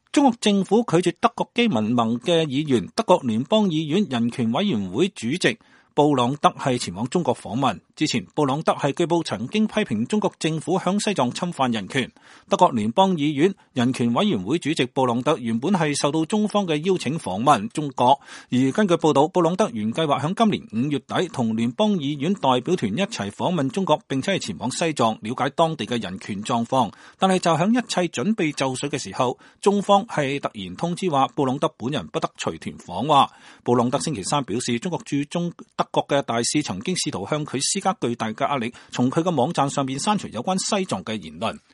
中國政府拒絕德國基民盟嘅議員、德國聯邦議院人權委員會主席布朗德係前往中國訪問。之前，布朗德係據報曾經批評中國政府向西藏侵犯人權。德國聯邦議院人權委員會主席布朗德原本係受到中方嘅邀請訪問中國，而根據報道，布朗德原計劃響今年5月底同聯邦議院代表團一齊訪問中國，並且係前往西藏了解當地嘅人權狀況。但係就響一切準備就緒嘅時候，中方係突然通知話布朗德本人不得隨團訪華。布朗德星期三表示，中國駐中德國嘅大使曾經試圖向佢施加巨大嘅壓力，從佢嘅網站上面刪除有關西藏嘅言論。